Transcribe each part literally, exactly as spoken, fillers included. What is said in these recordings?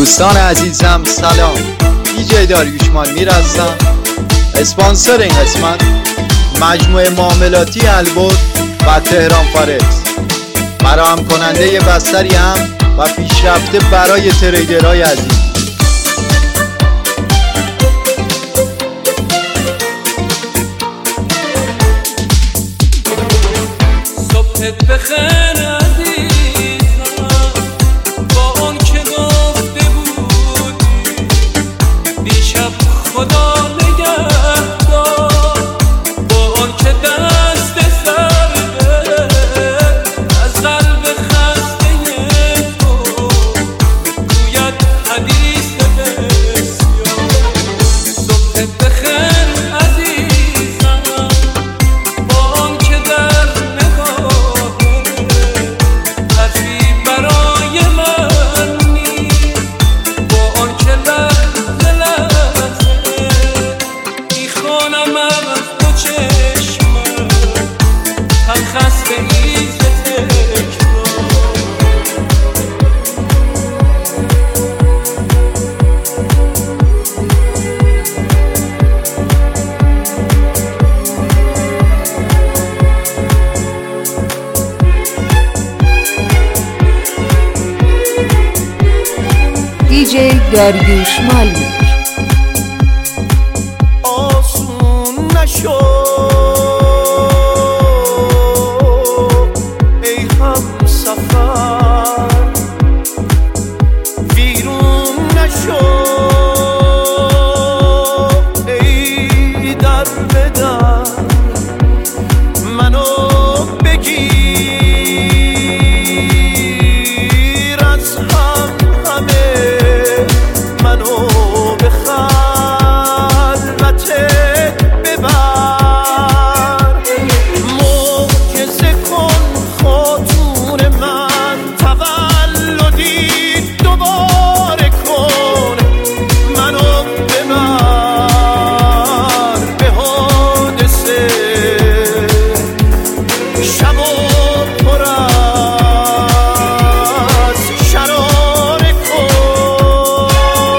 دوستان عزیزم سلام، دیجی داریوش مالمیر هستم. اسپانسر این قسمت مجموعه معاملاتی البرز و تهران فارکس، فراهم کننده ی بستری هم و پیشرفته برای تریدرهای عزیز. صبحت بخیر عزیزم، با اون که گفته بودی دیشب خدا نگهدار، با اون که دست سرده از قلب خسته تو گوید حدیث بسیار. صبحت بخیر عزیزم، با اون که در دیجی داریوش مالمیر. آسون نشو ای هم سفر، ویرون نشو ای در بدر، منو بگیر از هم همه، منو به خلوت ببر، معجزه کن خاتون من، تولدی دوباره کن، منو ببر به حادثه، شب و پر از شراره کن.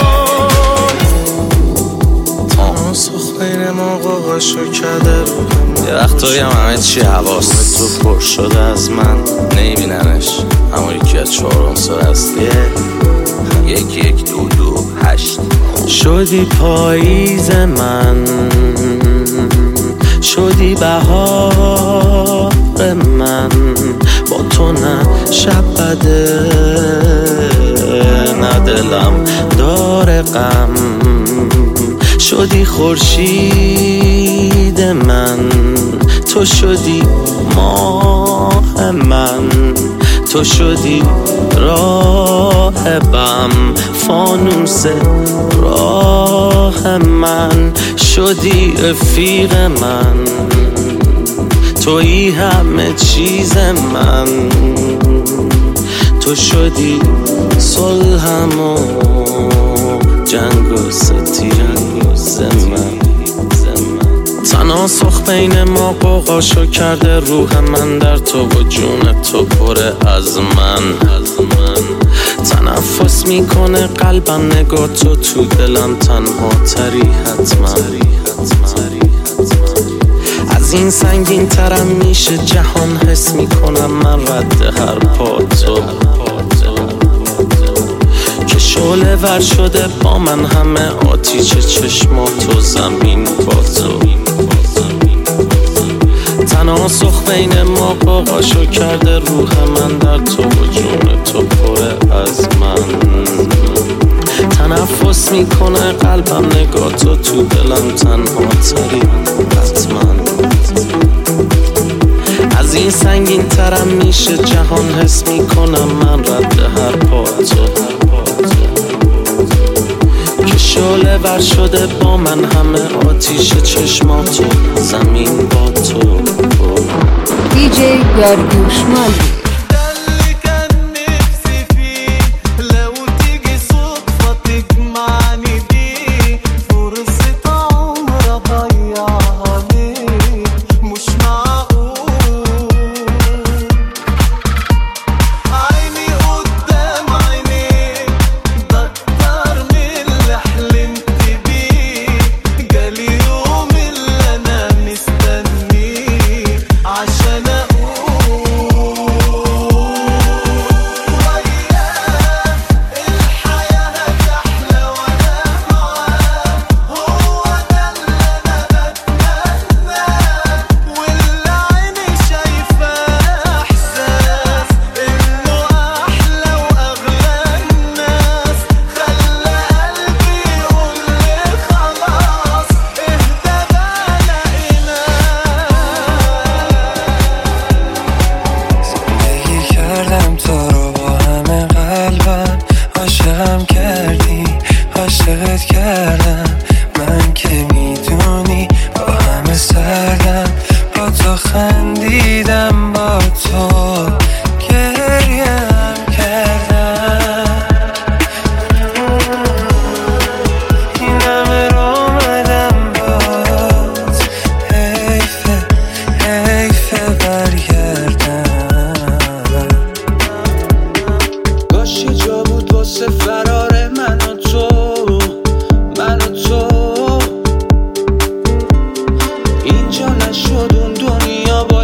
تناسخ بین ما قاقاشو کرده روحم، یه وقتایی هم همه چی حواست تو پر شده از من، نمیبیننش اما یکی از چهارم سال هستیه، یک یک دو دو هشت. شدی پاییز من، شدی بهار من، با تو نه شب بده نه دلم داره غم، شدی خورشید من، تو شدی ماه من، تو شدی راهبم، فانوس راه من، شدی رفیق من، تویی همه چیز من، تو شدی صلحم و جنگ و ستیز من. تناسخ بین ما قوقاشو کرده روح من، در تو و جون تو پره از من. تنفس میکنه قلبم، نگاه تو تو دلم تنها تری حتما. از این سنگین ترم میشه جهان، حس میکنم من رد هر پا تو، که شعله ور شده با من همه آتیش چشماتو، زمین با تو. تناسخ بین ما قاقاشو کرده روح من، در تو و جون تو پره از من. تنفس میکنه قلبم، نگاه تو تو دلم تنها تری حتما. از این سنگین ترم میشه جهان، حس میکنم من رد هر پا تو، که شعله ور شده با من همه آتیش چشماتو، زمین با تو. دیجی داریوش مالمیر. عيني قدام عينيك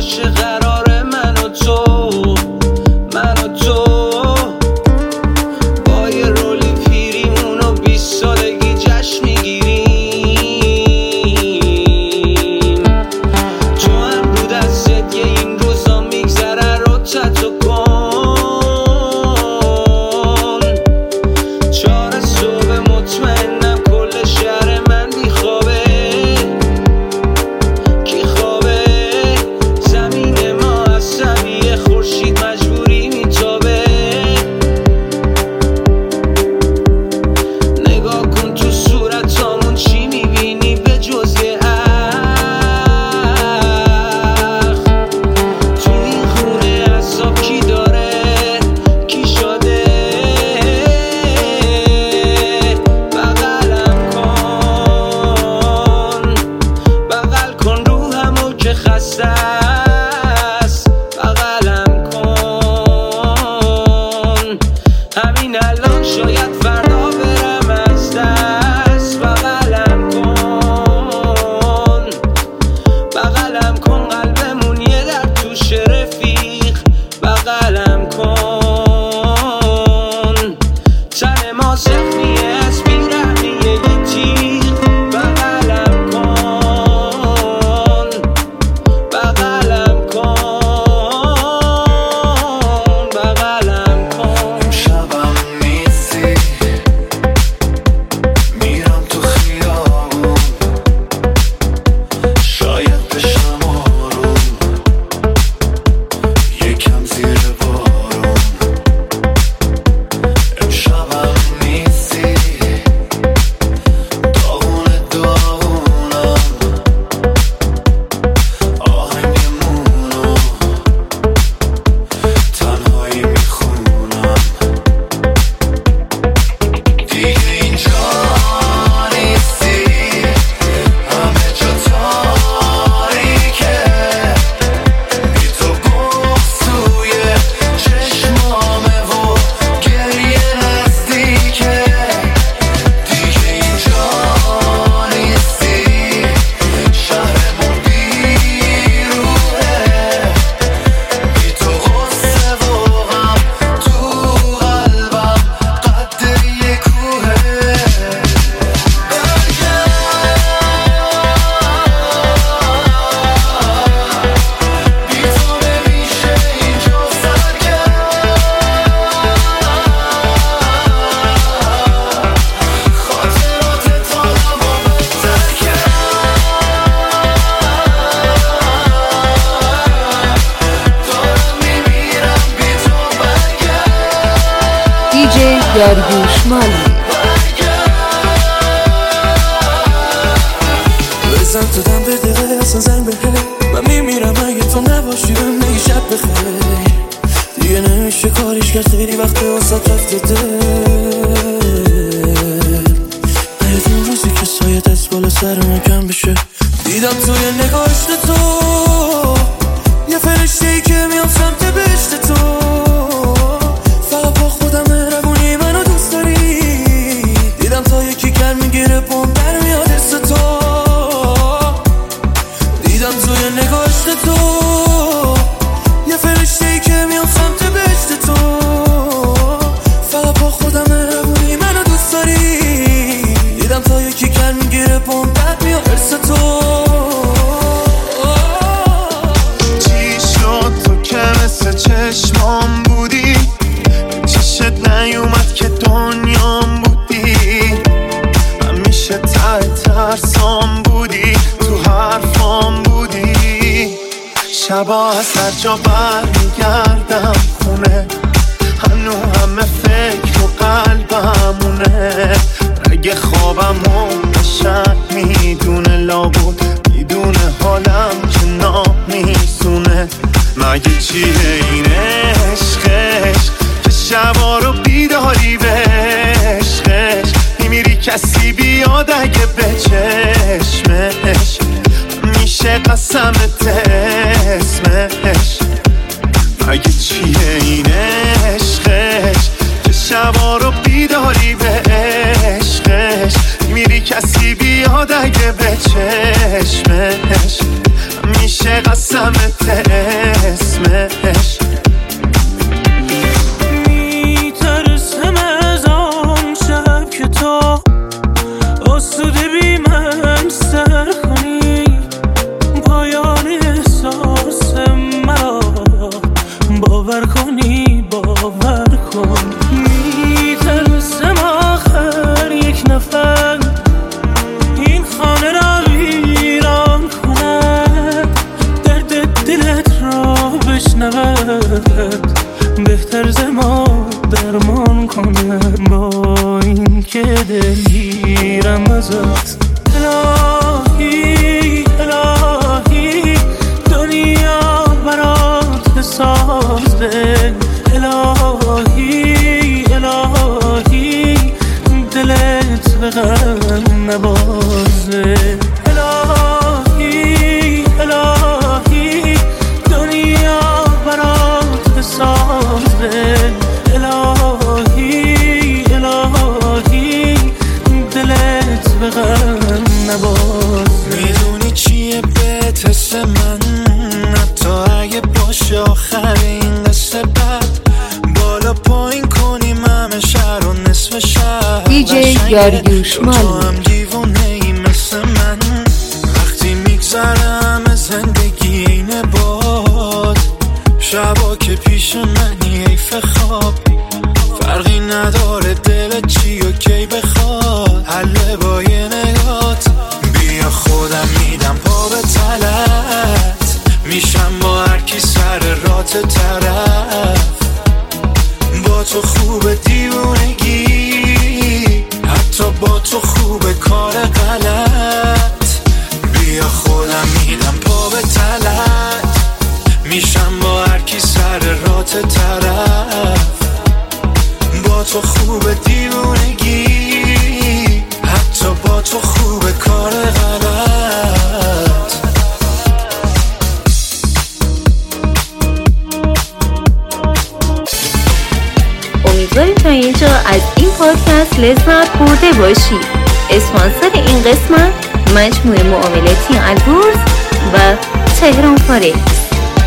باشه قرار من و تو، من و تو با یه رولی پیریمون و بیست سالگی جشن میگیریم. تو هم رو دستت یه این روزا میگذره رو تتو کن. چهار صبح مطمئنم کل شهر من بیخوابه. کی خوابه؟ زمین ما از سویه خورشید مجبوری میتابه. نگاه کن تو صورتامون چی میبینی به جز یه اخ. تو این خونه عذاب کی داره؟ کی شده؟ بغلم کن، بغل کن روحمو که خسته است. بغلم کن همین الان شاید فردا برم از دست. بغلم کن، بغلم کن قلبمون یه در توش رفیق. بغلم کن تن ما زخمیه از بیرحمیه یه تیغ. بغلم کن، بغلم کن، بغلم کن. شبم نیستی میرم تو خیابون، شاید بشم آروم یکم زیر بارون. امشبم نیستی داغونه داغونم، آهنگمونو تنهایی میخونم. دیگه اینجا نیستی، همه جا تاریکه. بی تو بغض توی چشمامه و گریه نزدیکه. دیگه اینجا نیستی، شهرمون بیروحه. بی تو غصه و غم تو قلبم قد یه کوهه. بی تو نمیشه اینجا سرگرم، خاطرات تالم و بهتر کرد. دارم میمیرم بی تو برگرد. دیجی داریوش مالی. بزن تو دم به دقیقه اصلا زنگ بهه. من میمیرم اگه تو نباشی بهم میگی شب بخیر. دیگه نمیشه کاریش کرد، خیلی وقت واسات رفته دل. باید اون روزی که سایت از بالا سر من کم بشه. دیدم توی نگاهشت تو یه فرشته‌ای که میام سمت بهشت تو. فقط با خودم مهربونی منو دوست داری. دیدم تا یکی کر میگیره پام در میاد حس تو. دیدم توی نگاهشت تو یه فرشته‌ای که میام سمت بهشت تو. فقط با خودم مهربونی منو دوست داری. دیدم تا یکی کر میگیره پام در میاد حس تو. چی شد تو که مثل چشمام بودی، چشت نیومد که دنیام بودی. همیشه ته ترسام بودی، تو حرفام بودی. شبا از هر جا برمیگردم خونه، هنو همه فکر و قلبمونه. رگ خوابمو قشنگ میدونه، لابد میدونه حالم که نامیزونه. مگه چیه این عشقش که شبا رو بیداری به عشقش؟ میمیری کسی بیاد اگه به چشمش میشه قسمت اسمش. مگه چیه این عشقش که شبا رو بیداری به عشقش؟ میری کسی بیاد اگه به چشمش میشه قسمت گرگوش مالی. تو هم دیوونه ای مثل من، وقتی میگذرم زندگی اینه باد، شبا که پیش منی حیف خواب، فرقی نداره دل چی و کی بخواد، حله با یه نگات، بیا خودم میدم پا به تلت، میشم با هر کی سر رات طرف، با تو خوب دیوونگی، حتی با تو خوب کار غلط، بیا خودم میدم پا به تلت، میشم با هر کی سر رات طرف، با تو خوب دیوونگی، حتی با تو خوب کار غلط. امیدواریم تا اینجا از این پادکست لذت برده باشید. اسپانسر این قسمت مجموعه معاملاتی البرز و تهران فارکس.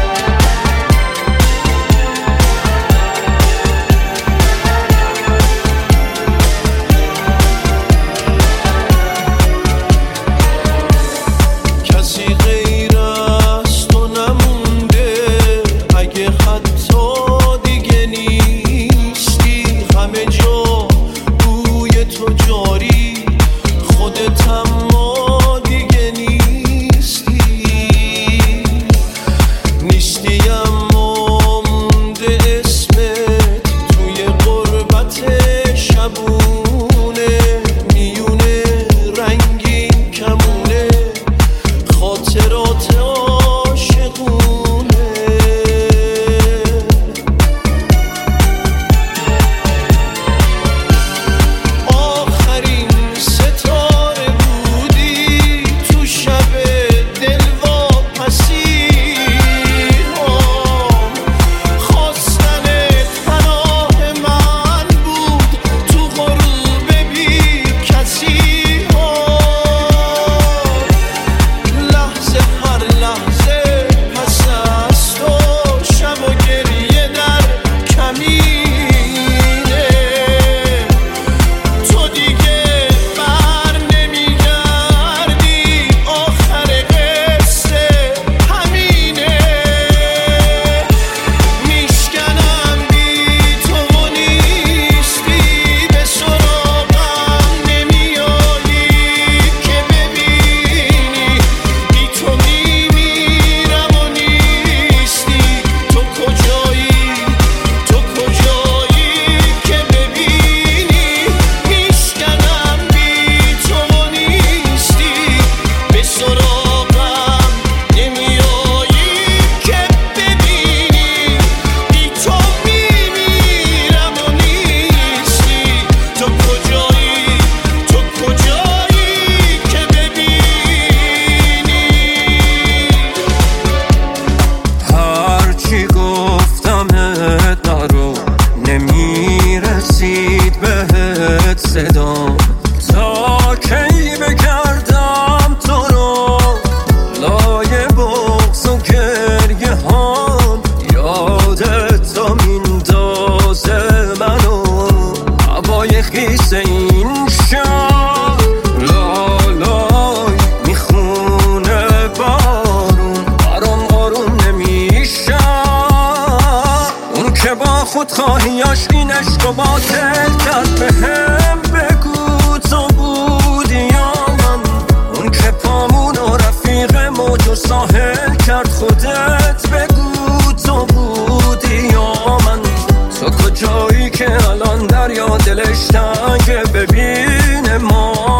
خودخواهیاش این عشق و باطل کرد، به هم بگو تو بودی یا من، اون که پامون و رفیق موج و ساحل کرد، خودت بگو تو بودی یا من، تو کجایی که الان دریا دلش تنگه، ببین ما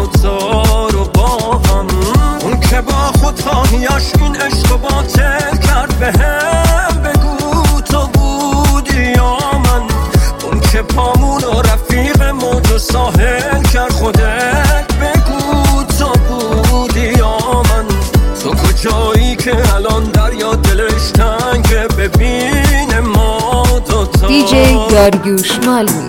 دوتا رو با هم، اون که با خودخواهیاش این عشق و باطل کرد، به هم بگو تو بودی یا من، اون که پامون و رفیق موج و ساحل کرد، خودت بگو تو بودی یا من، تو کجایی که الان دریا دلش تنگه، ببین ما دوتا. دی جی گرگوش مالی.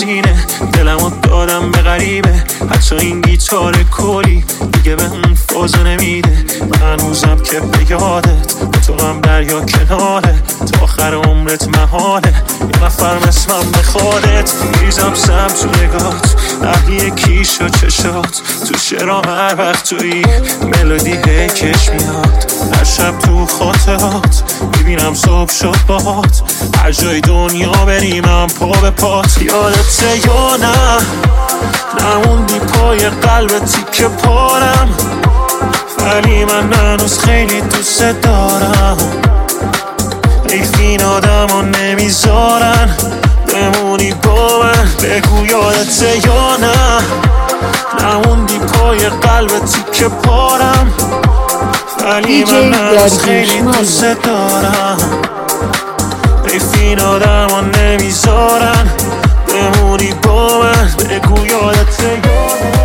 سینه، دلمو دادم به غریبه. حتی این گیتار کلی دیگه به اون فازو نمیده. من هنوزم که به یادت با تو هم دریا کناره، تا آخر عمرت محاله یه نفر مثلم بخوادت. میریزم سم تو نگات، اهلی کیش و چشات، تو شعرام هر وقت توی ملودی هیکش میاد. هر شب تو خاطرات میبینم صبح شد باهات، هر جای دنیا بریمم پا به پات. یادته یا نه نموندی پای قلب تیکه پارم، ولی من هنوز خیلی دوست دارم. حیف این آدم ها نمیذارن بمونی با من. بگو یادته یا نه نموندی پای قلب تیکه پارم، ولی من هنوز خیلی دوست دارم. حیف این آدم ها نمیذارن بمونی با من. بگو یادته یا نه.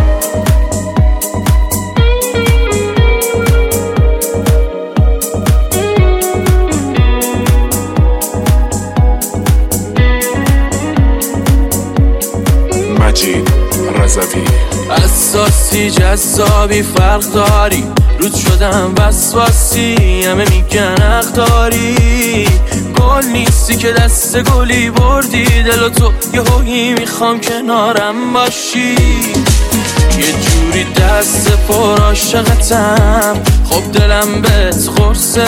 مجید رضوی اساسی جذابی فرق داری، رود شدم وسواسی همه میگن حق داری. گل نیستی که دست گلی بردی دل و تو یه هویی میخوام کنارم باشی. یه جوری دست پر عاشقتم، خب دلم بهت قرصه.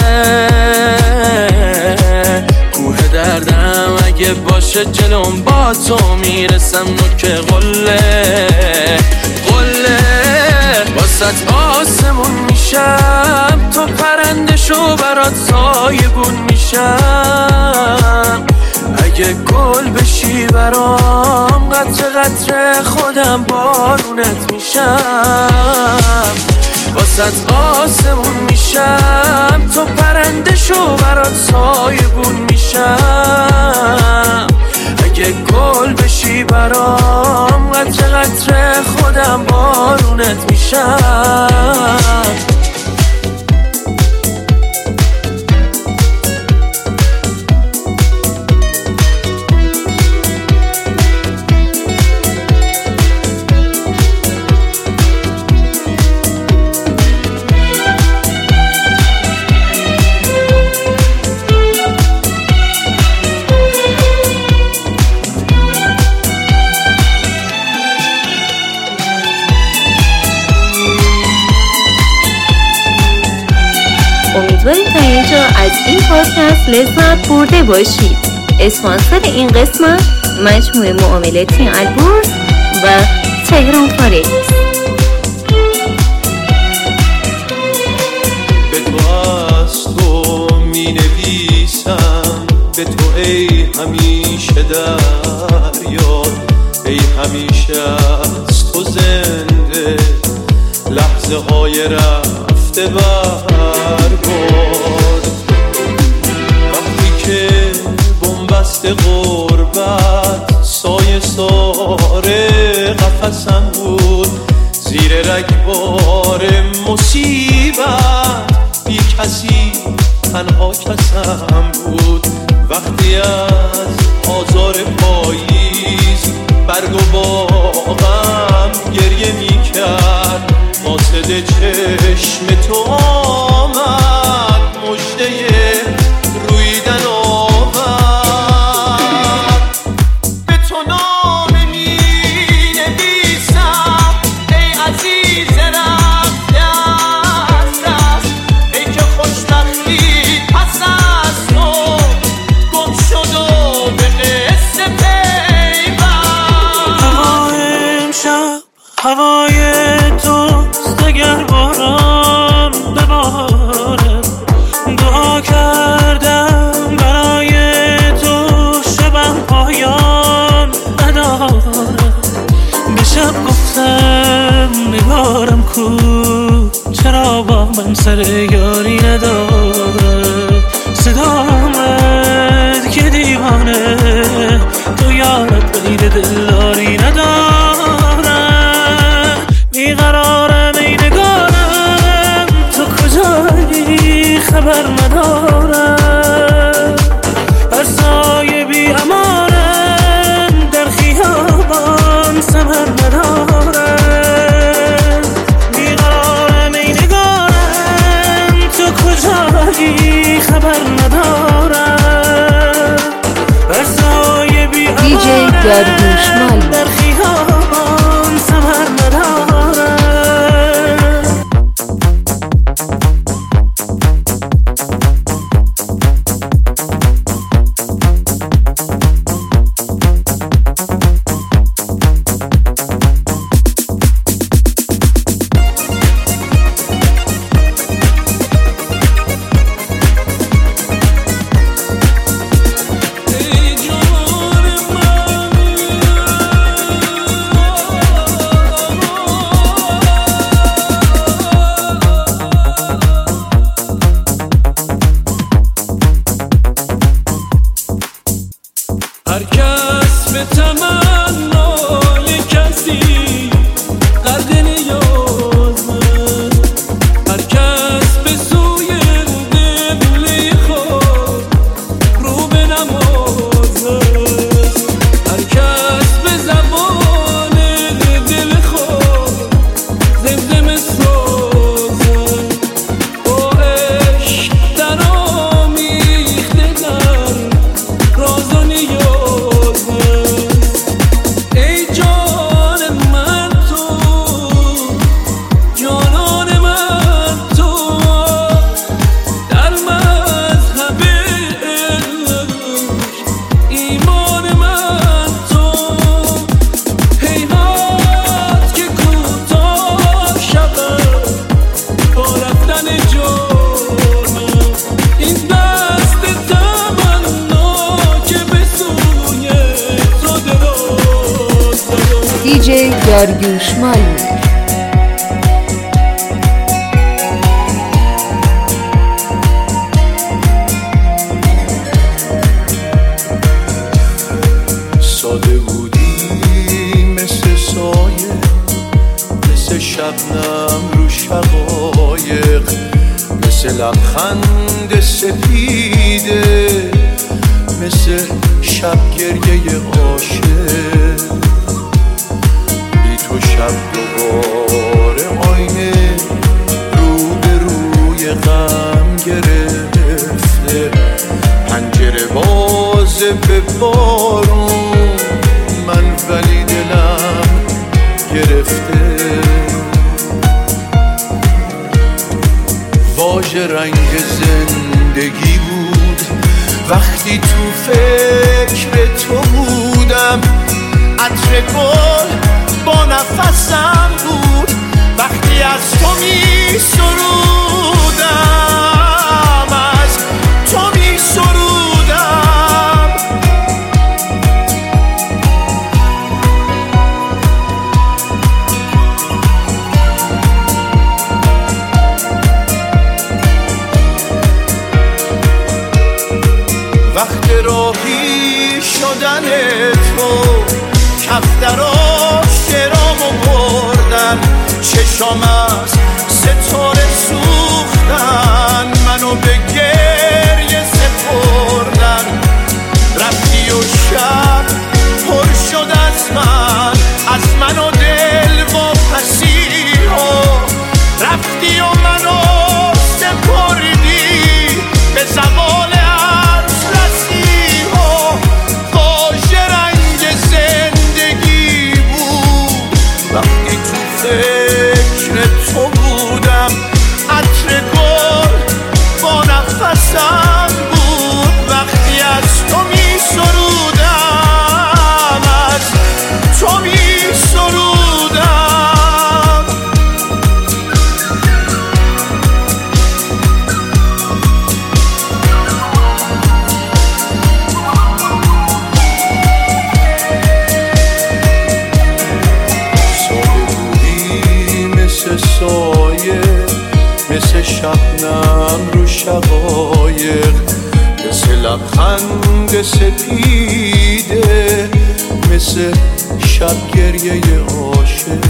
کوه دردم اگه باشه جلوم با تو میرسم نوک قله قله. واسط آسمون میشم، تو پرنده شو برات سایبون میشم. اگه گل بشی برام قطره قطره خودم بارونت میشم. واسط آسمون میشم، تو پرنده شو برات سایبون میشم. اگه گل بشی برام قطره قطره خودم بارونت میشم. امیدواریم تا اینجا از این پادکست لذت برده باشید. اسپانسر این قسمت مجموعه معاملاتی البرز و تهران فارکس. به تو از تو می نویسم، به تو ای همیشه دریا، ای همیشه از تو زنده لحظه های رفته برباد. وقتی که بنبست غربت سایه ساره قفسم بود، زیر رگبار مصیبت بی کسی تنها کسم بود. وقتی از آزار پاییز برگ و باغم گریه می کرد، قاصد چشم تو آمد مژده رویدن آورد. به تو نامه می نویسم ای عزیز رفته از دست، ای که خوشبختی پس از تو گم شد و به قصه پیوند. هوای امشب هوای توست، اگر باران بباره دعا کردم برای تو شبم پایان نداره. به شب گفتم نگارم کو، چرا با من سر یاری نداره. صدامت که دیوانه تو یارت غیر دلداری نداره. بیقرارم ای نگارم تو کجایی خبر ندارم. هر سایه بی امانم در خیال ولی خبر ندارم برسای بی دیجی داریوش در خیابان سمر ندارم. هر کس به تمنای کسی قدر نیازه، هر کس به سوی دل خود رو به نمازه، هر کس به زبان دل خود زمزمه سازه، با عشق در آمیخته در راز و نیاز. دیجی داریوش مالمی. ساده بودی مثل سایه، مثل شبنم رو شقایق، مثل لبخند سپیده، مثل شب گریه عاشق. بی تو شب دوباره آینه رو به روی غم گرفته، پنجره بازه به بارون، من ولی دلم گرفته. واژه رنگ زندگی بود وقتی تو فکر تو بودم، عطر گل با نفسم بود وقتی از تو می سرودم، از تو می سرودم. وقت راهی شدن تو کفتراش شرامو بردن، چشام از ستاره سوختن، منو به گریه سپردن. رفتی و شب پر شد از من، از من و دل و پسیها، رفتی و منو سپردی به زوال فکر تو بودم، عطر گل با نفسم بود وقتی از تو می سرودم، از تو می سرودم. سایه مثل شبنم رو شقایق، مثل لبخند سپیده، مثل شب گریه عاشق.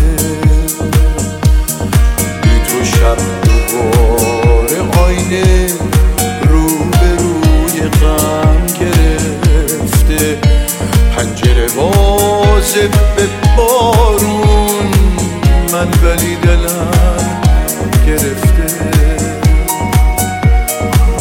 بی تو شب دوباره آینه رو به روی غم گرفته، پنجره بازه به بارون، من ولی دلم گرفته.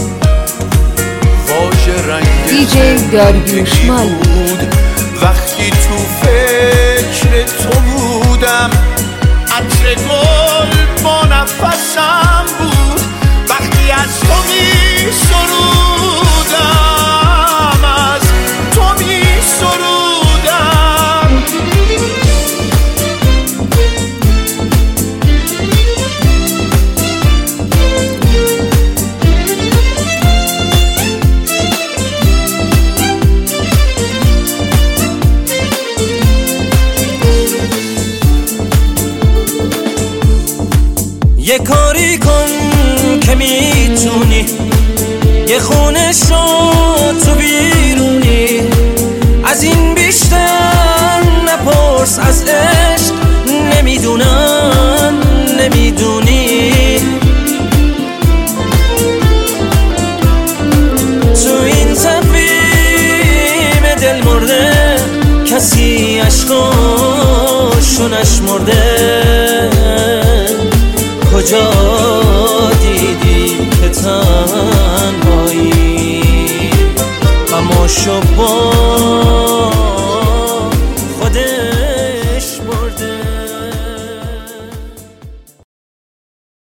دیجی داریوش مالی. وقتی تو فکر تو بودم عطر گل با نفسم بود، وقتی از تو می سرودم از تو می سرودم. یه کاری کن که میتونی، یه خونه شو تو بیرونی، از این بیشتر نپرس از عشق، نمیدونم نمیدونی. تو این تقویم دل مرده کسی عشقاشو نشمرده، کجا دیدی که تنهایی غماشو با